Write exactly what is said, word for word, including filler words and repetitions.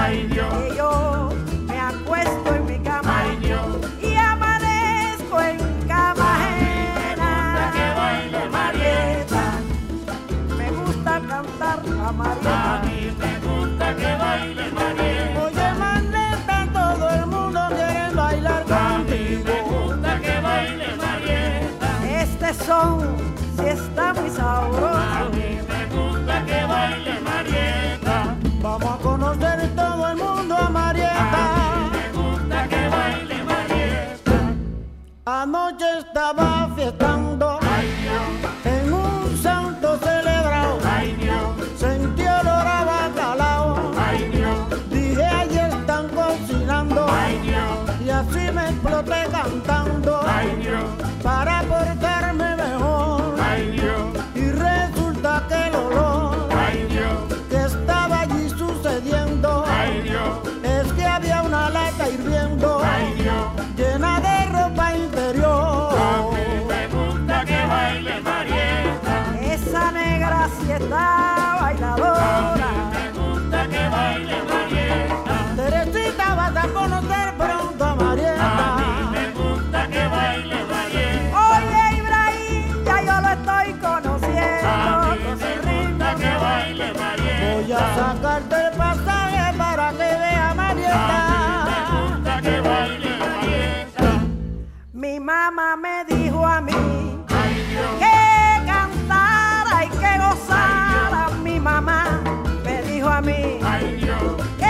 Ay, Dios. Que yo me acuesto en mi cama. Ay, Dios. Y amanezco en cama ajena. Que baile Marieta. Me gusta cantar la A Marieta. mí me gusta que baile Marieta. Oye, Marieta, todo el mundo quiere bailar A mí me contigo. gusta que baile Marieta. Este son, si está muy A sabroso. mí me gusta que baile Marieta. Vamos a conocer todo el mundo a A Marieta. mí me gusta que baile Marieta. Anoche estaba fiestando Ay, Dios. en un santo celebrado. Ay, Dios. Sentí olor a bacalao. Ay, Dios. Dije, ahí están cocinando. Ay, Dios. Y así me exploté cantando Ay, Dios. para portarme mejor. Ay, Dios. Y resulta que el olor Ay, Dios. que estaba allí sucediendo Ay, Dios. es que había una lata hirviendo Ay, Dios. llena de ropa interior. A mí me gusta que baile Marieta. Esa negra sí está A bailadora. mí me gusta que baile Marieta. Teresita, vas a conocer pronto a A Marieta. mí me gusta que baile Marieta. Oye, Ibrahim, ya yo lo estoy A conociendo mí con su me ritmo. gusta que baile Voy a Marieta. sacarte el pasaje para que vea A Marieta. mí me gusta que baile Marieta. Mi mamá me dijo a mí Ay, Dios. que cantara y que gozara. Mi mamá me dijo a mí Ay, Dios. que